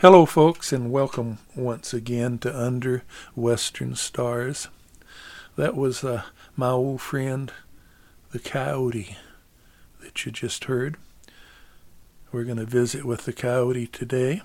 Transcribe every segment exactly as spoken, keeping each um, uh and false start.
Hello, folks, and welcome once again to Under Western Stars. That was uh, my old friend, the coyote, that you just heard. We're going to visit with the coyote today.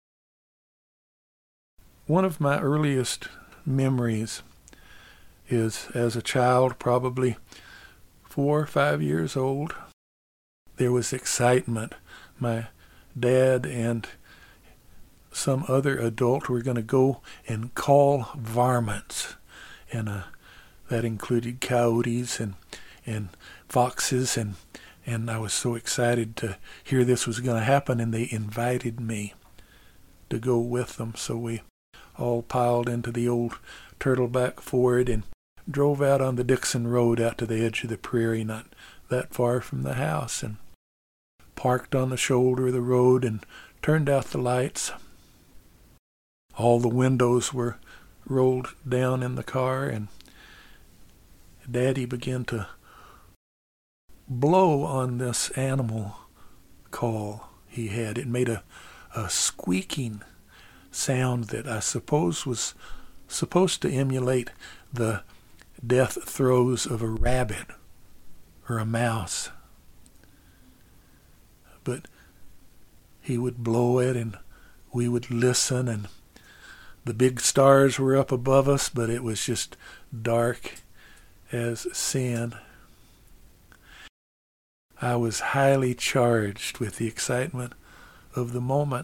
One of my earliest memories is as a child, probably four or five years old. There was excitement. My dad and some other adult were going to go and call varmints, and uh, that included coyotes and and foxes, and and I was so excited to hear this was going to happen, and they invited me to go with them. So we all piled into the old Turtleback Ford and drove out on the Dixon Road out to the edge of the prairie, not that far from the house, and parked on the shoulder of the road and turned out the lights. All the windows were rolled down in the car, and Daddy began to blow on this animal call he had. It made a, a squeaking sound that I suppose was supposed to emulate the death throes of a rabbit or a mouse. But he would blow it, and we would listen, and the big stars were up above us, but it was just dark as sin. I was highly charged with the excitement of the moment,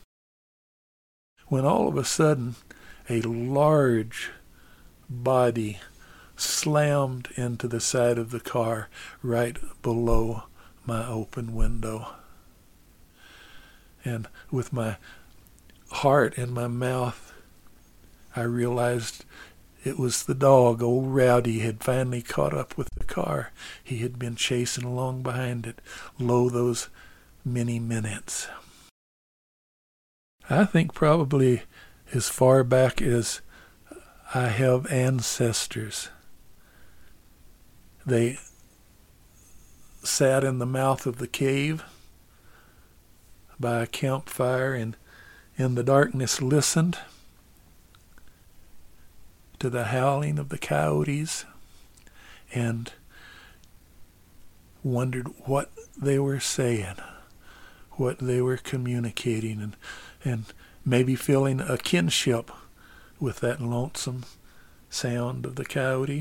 when all of a sudden a large body slammed into the side of the car right below my open window. And with my heart in my mouth, I realized it was the dog. Old Rowdy had finally caught up with the car. He had been chasing along behind it, lo those many minutes. I think probably as far back as I have ancestors, they sat in the mouth of the cave by a campfire and in the darkness listened to the howling of the coyotes and wondered what they were saying, what they were communicating, and, and maybe feeling a kinship with that lonesome sound of the coyote.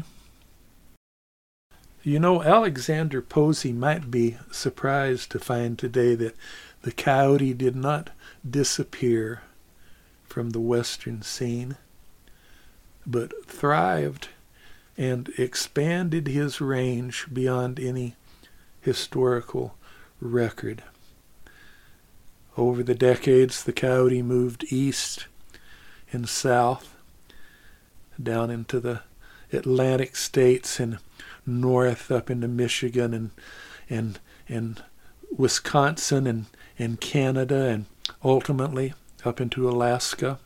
You know, Alexander Posey might be surprised to find today that the coyote did not disappear from the western scene, but thrived and expanded his range beyond any historical record. Over the decades, the coyote moved east and south, down into the Atlantic states and north up into Michigan and and and Wisconsin and, and Canada, and ultimately up into Alaska.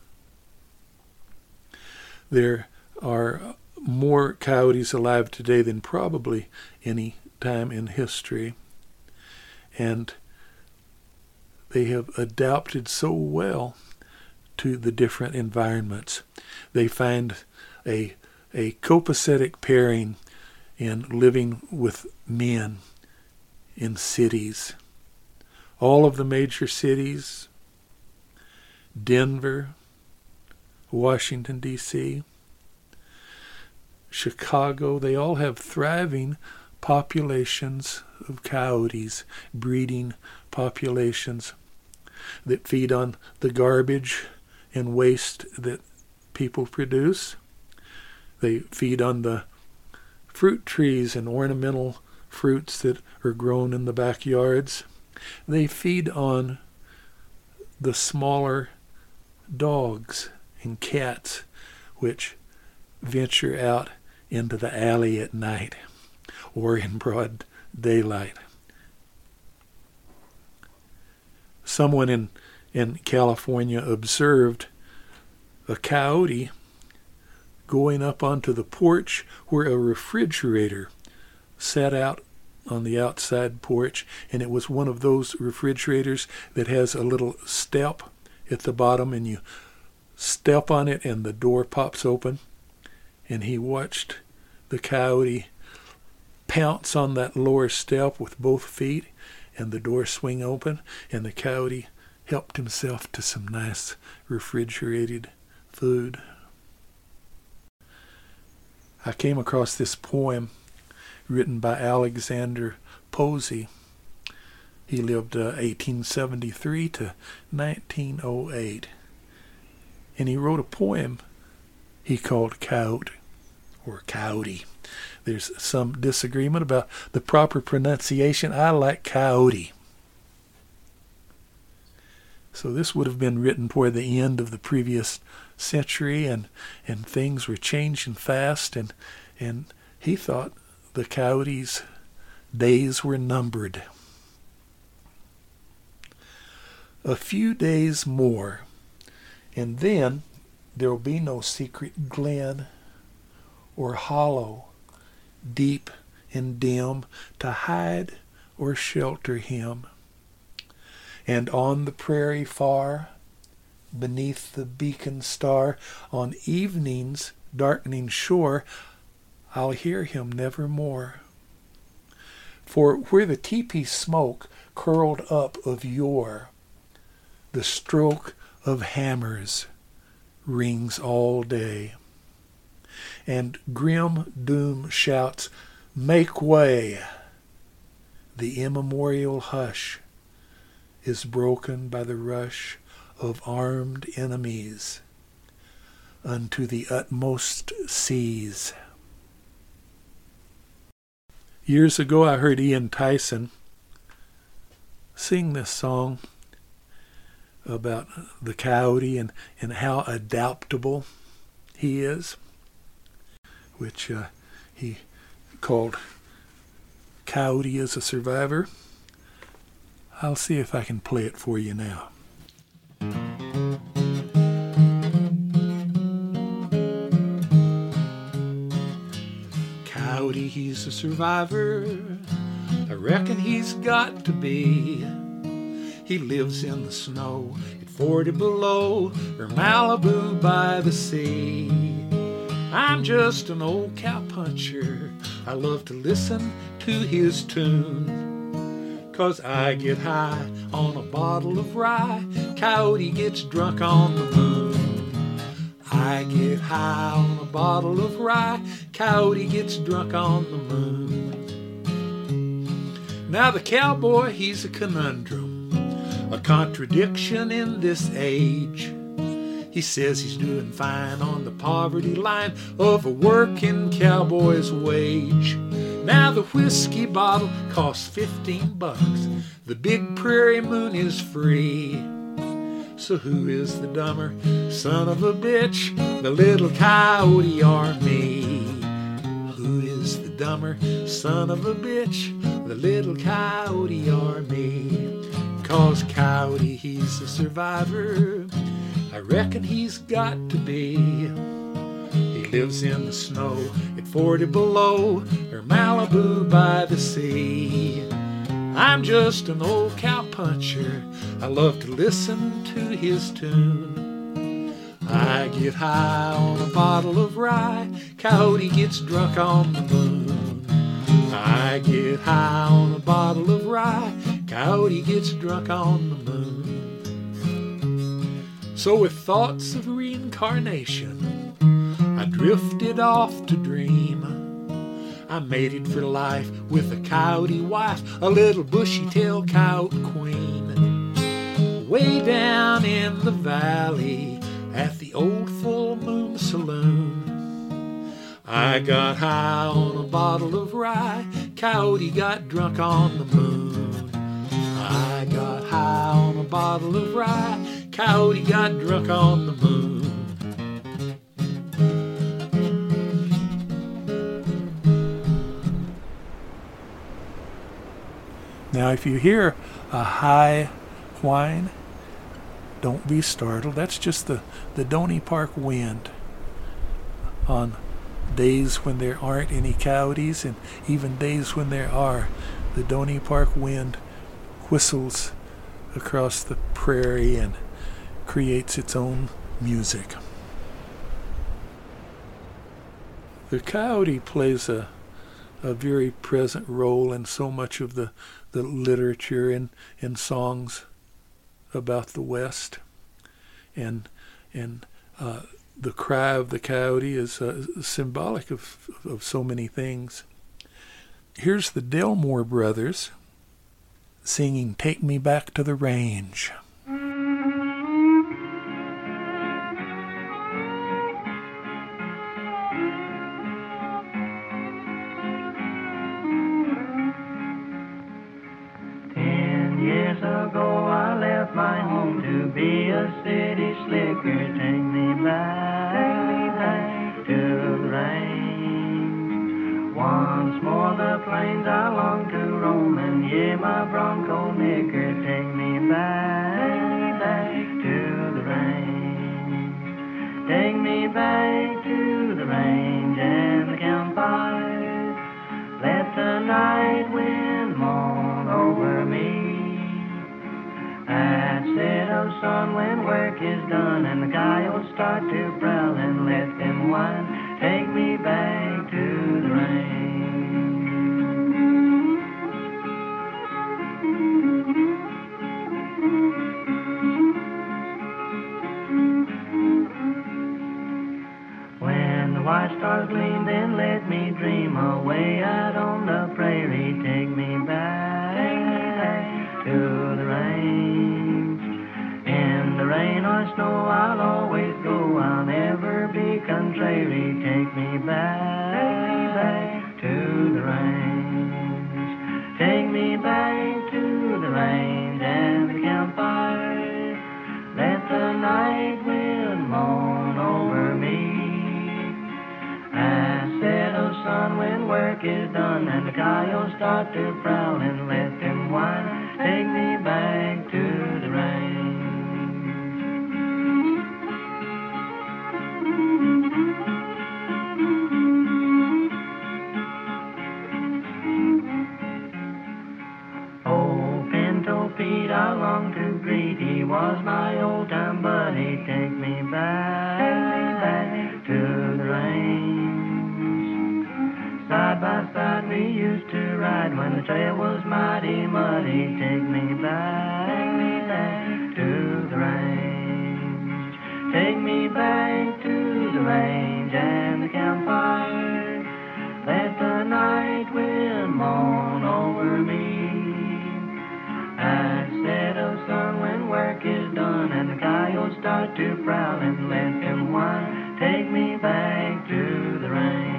There are more coyotes alive today than probably any time in history, and they have adapted so well to the different environments. They find a a copacetic pairing in living with men in cities. All of the major cities, Denver, Washington, D C, Chicago, they all have thriving populations of coyotes, breeding populations that feed on the garbage and waste that people produce. They feed on the fruit trees and ornamental fruits that are grown in the backyards. They feed on the smaller dogs and cats which venture out into the alley at night or in broad daylight. Someone in, in California observed a coyote going up onto the porch where a refrigerator sat out on the outside porch, and it was one of those refrigerators that has a little step at the bottom, and you step on it and the door pops open. And he watched the coyote pounce on that lower step with both feet and the door swing open, and the coyote helped himself to some nice refrigerated food. I came across this poem written by Alexander Posey. He lived uh, eighteen seventy-three to nineteen oh eight. And he wrote a poem he called Coyote, or Coyote. There's some disagreement about the proper pronunciation. I like Coyote. So this would have been written toward the end of the previous century, and, and things were changing fast, and, and he thought the coyote's days were numbered. A few days more, and then there'll be no secret glen or hollow, deep and dim, to hide or shelter him. And on the prairie far, beneath the beacon star, on evening's darkening shore, I'll hear him nevermore. For where the teepee smoke curled up of yore, the stroke of hammers rings all day, and grim doom shouts, "Make way!" The immemorial hush is broken by the rush of armed enemies unto the utmost seas. Years ago I heard Ian Tyson sing this song about the coyote and, and how adaptable he is, which uh, he called Coyote as a Survivor. I'll see if I can play it for you now. Coyote, he's a survivor. I reckon he's got to be. He lives in the snow at forty below, or Malibu by the sea. I'm just an old cowpuncher. I love to listen to his tune, 'cause I get high on a bottle of rye. Coyote gets drunk on the moon. I get high on a bottle of rye. Coyote gets drunk on the moon. Now the cowboy, he's a conundrum, a contradiction in this age. He says he's doing fine on the poverty line of a working cowboy's wage. Now the whiskey bottle costs fifteen bucks. The big prairie moon is free. So who is the dumber son of a bitch, the little coyote or me? Who is the dumber son of a bitch, the little coyote or me? 'Cause coyote, he's a survivor. I reckon he's got to be. He lives in the snow at forty below, or Malibu by the sea. I'm just an old cowpuncher. I love to listen to his tune. I get high on a bottle of rye. Coyote gets drunk on the moon. I get high on a bottle of rye. Coyote gets drunk on the moon. So with thoughts of reincarnation, I drifted off to dream. I mated for life with a coyote wife, a little bushy-tailed coyote queen. Way down in the valley at the old full moon saloon, I got high on a bottle of rye. Coyote got drunk on the moon. I got high on a bottle of rye. Coyote got drunk on the moon. Now, if you hear a high whine, don't be startled. That's just the, the Donny Park wind. On days when there aren't any coyotes, and even days when there are, the Donny Park wind whistles across the prairie and creates its own music. The coyote plays a, a very present role in so much of the, the literature and, and songs about the West. And, and uh, the cry of the coyote is uh, symbolic of, of so many things. Here's the Delmore Brothers singing "Take Me Back to the Range." Ten years ago I left my home to be a city slicker. Take me back, take me back to the range. Once more the plains I long to roam, and yeah, my bronco knicker. Take me back, back to the range. Take me back to the range and the campfire. Let the night wind moan over me. At set of sun when work is done and the coyotes start to prowl, and let them whine. Take me back to the range. When the white stars gleam, then let me dream away out on the prairie. Take me back, take me back to the range. In the rain or snow I'll always go, I'll never be contrary. Take me back, back to the range. Take me back to the range and the campfire. Let the night wind moan over me. At set of sun when work is done and the coyotes start to prowl, and let them whine. Take me back to the range. Oh, Pinto Pete, I long to greet. He was my old time buddy. Take me back, take me back to the range. Side by side we used to ride when the trail was mighty muddy. Take me back, take me back to the range. Take me back to the range and the campfire. Let the night wind moan over me. At set of sun when work is done and the coyotes start to prowl, and let them whine. Take me back to the range.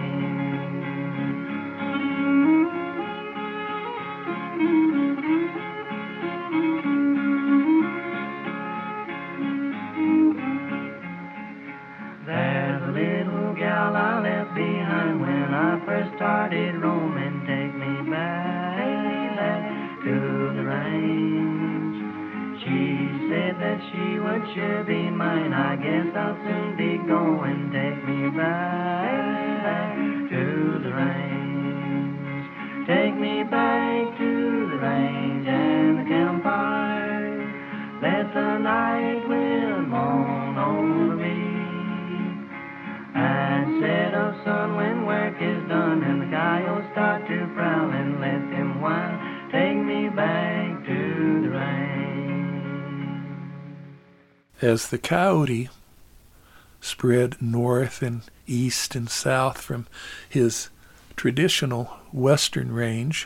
There's a little gal I left behind when I first started roaming. Take me back, take me back to the range. She said that she would sure be mine. I guess I'll soon be going. Take me back, back to the range. Take me back to the range and the campfire. Let the night wind moan over me. At set of sun when work is done and the coyotes start to prowl, and let them whine. Take me back to the range. As the coyote spread north and east and south from his traditional western range,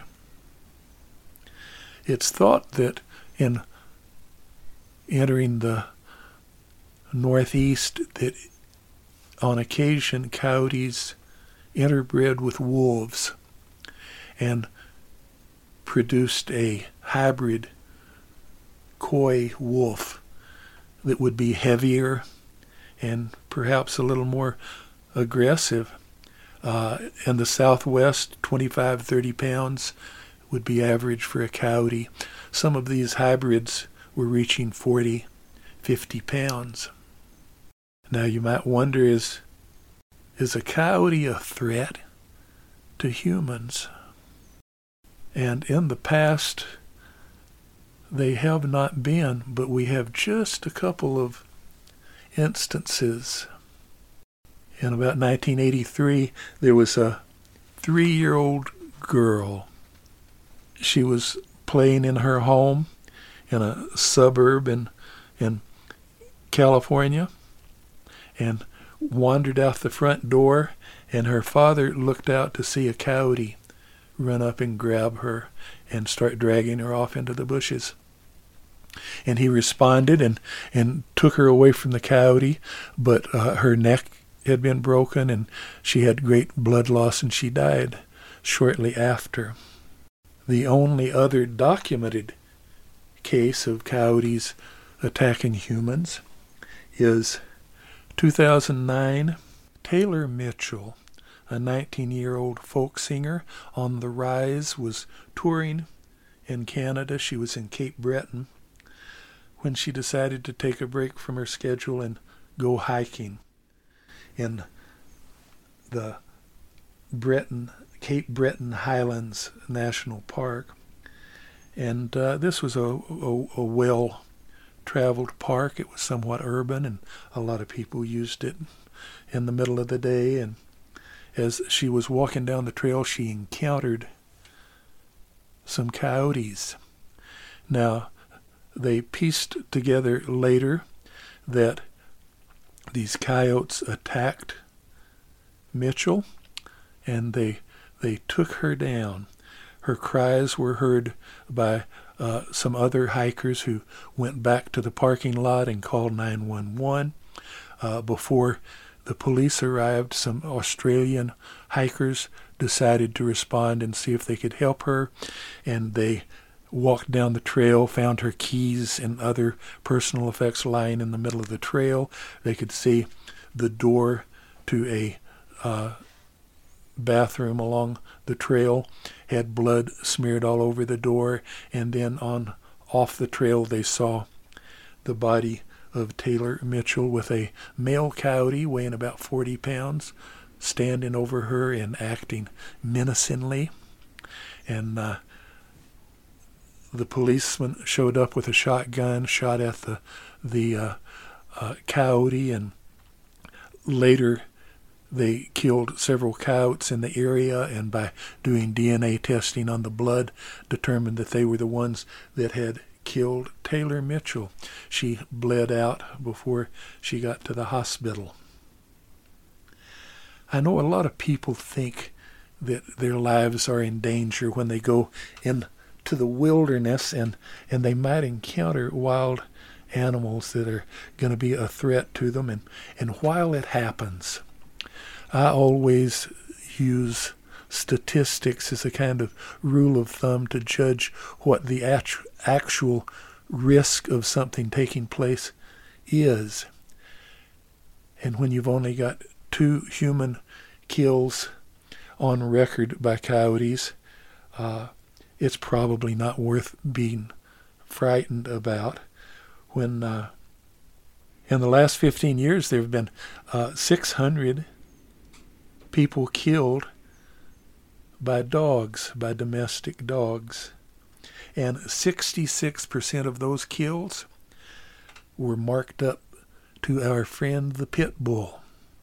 it's thought that in entering the northeast that on occasion coyotes interbred with wolves and produced a hybrid coy wolf that would be heavier and perhaps a little more aggressive. Uh, in the southwest, twenty-five, thirty pounds would be average for a coyote. Some of these hybrids were reaching forty, fifty pounds. Now you might wonder, is, is a coyote a threat to humans? And in the past, they have not been, but we have just a couple of instances. In about nineteen eighty-three, there was a three-year-old girl. She was playing in her home in a suburb in, in California and wandered out the front door, and her father looked out to see a coyote run up and grab her and start dragging her off into the bushes. And he responded and, and took her away from the coyote, but uh, her neck had been broken and she had great blood loss and she died shortly after. The only other documented case of coyotes attacking humans is two thousand nine. Taylor Mitchell, a nineteen-year-old folk singer on the rise, was touring in Canada. She was in Cape Breton when she decided to take a break from her schedule and go hiking in the Breton, Cape Breton Highlands National Park. And uh, this was a, a, a well-traveled park. It was somewhat urban, and a lot of people used it in the middle of the day. And as she was walking down the trail, she encountered some coyotes. Now, they pieced together later that these coyotes attacked Mitchell, and they they took her down. Her cries were heard by uh, some other hikers who went back to the parking lot and called nine one one. Uh, before the police arrived, some Australian hikers decided to respond and see if they could help her, and they walked down the trail, found her keys and other personal effects lying in the middle of the trail. They could see the door to a uh, bathroom along the trail had blood smeared all over the door, and then on off the trail they saw the body of Taylor Mitchell with a male coyote weighing about forty pounds standing over her and acting menacingly. And uh, the policeman showed up with a shotgun, shot at the the uh, uh, coyote, and later they killed several coyotes in the area, and by doing D N A testing on the blood, determined that they were the ones that had killed Taylor Mitchell. She bled out before she got to the hospital. I know a lot of people think that their lives are in danger when they go into the wilderness, and, and they might encounter wild animals that are going to be a threat to them. And, and while it happens, I always use statistics as a kind of rule of thumb to judge what the actu- actual risk of something taking place is. And when you've only got two human kills on record by coyotes, uh, it's probably not worth being frightened about. When uh, in the last fifteen years there have been uh, six hundred people killed by dogs, by domestic dogs. And sixty-six percent of those kills were marked up to our friend the pit bull.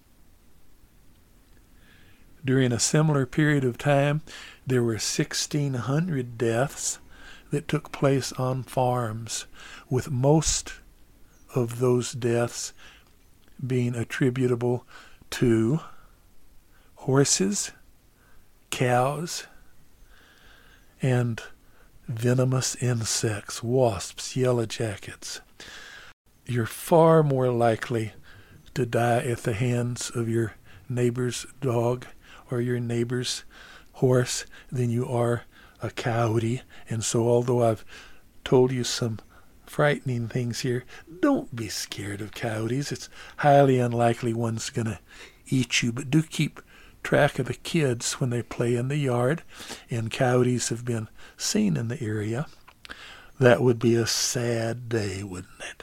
During a similar period of time, there were sixteen hundred deaths that took place on farms, with most of those deaths being attributable to horses, cows, and venomous insects, wasps, yellow jackets. You're far more likely to die at the hands of your neighbor's dog or your neighbor's horse than you are a coyote. And so although I've told you some frightening things here, don't be scared of coyotes. It's highly unlikely one's going to eat you, but do keep track of the kids when they play in the yard, and coyotes have been seen in the area. That would be a sad day, wouldn't it?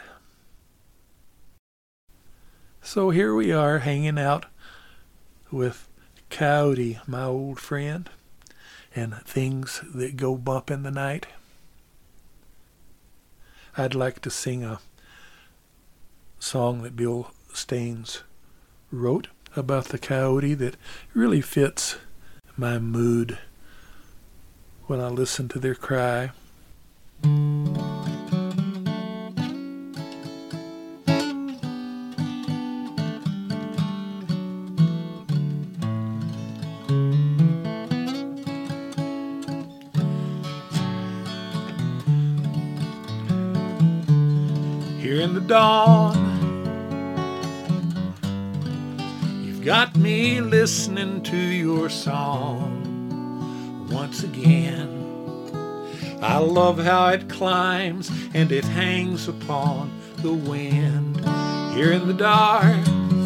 So here we are hanging out with Coyote, my old friend, and things that go bump in the night. I'd like to sing a song that Bill Staines wrote about the coyote that really fits my mood when I listen to their cry. Here in the dawn, you've got me listening to your song once again. I love how it climbs and it hangs upon the wind. Here in the dark,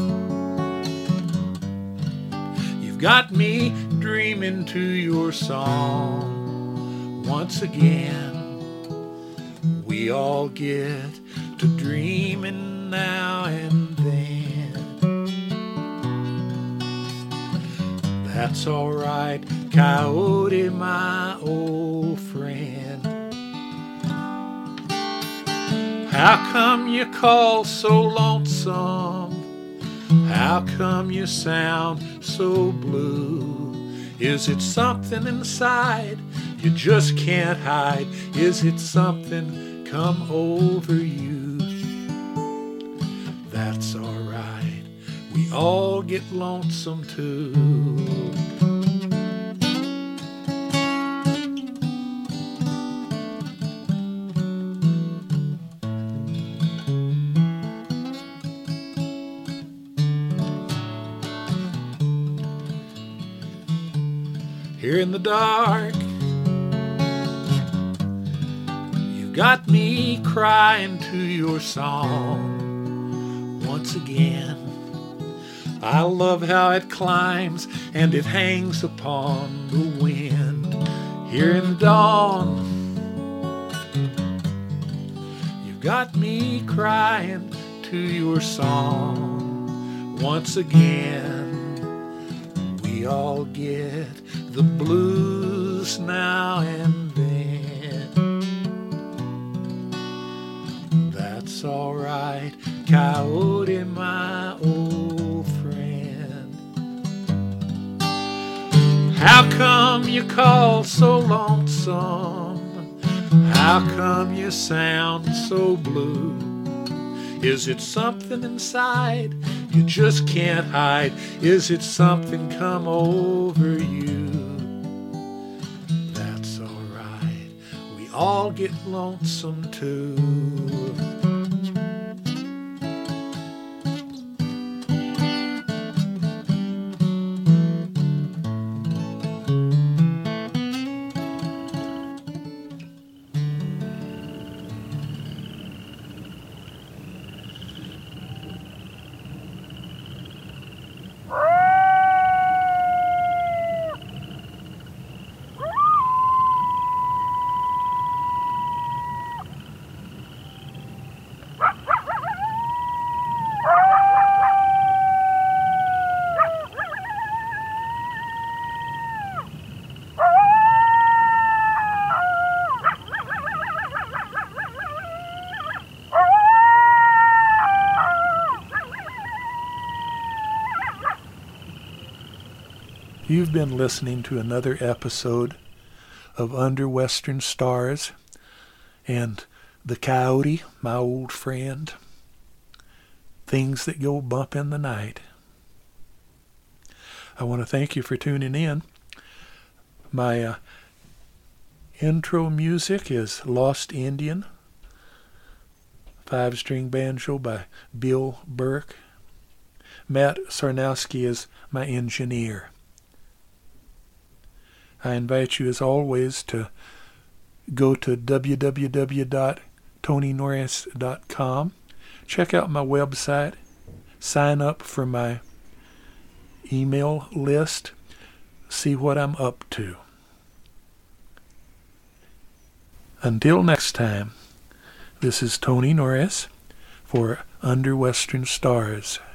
you've got me dreaming to your song once again. We all get to dreaming now and then. That's alright, coyote, my old friend. How come you call so lonesome? How come you sound so blue? Is it something inside you just can't hide? Is it something come over you? That's alright, we all get lonesome too. Here in the dark, you got me crying to your song once again. I love how it climbs and it hangs upon the wind. Here in the dawn, you've got me crying to your song once again. We all get the blues now and then. That's alright, coyote, my old friend. How come you call so lonesome? How come you sound so blue? Is it something inside you just can't hide? Is it something come over you? That's alright, we all get lonesome too. You've been listening to another episode of Under Western Stars and the coyote, my old friend. Things that go bump in the night. I want to thank you for tuning in. My uh, intro music is Lost Indian, five-string banjo by Bill Burke. Matt Sarnowski is my engineer. I invite you, as always, to go to w w w dot tony norris dot com. Check out my website. Sign up for my email list. See what I'm up to. Until next time, this is Tony Norris for Under Western Stars.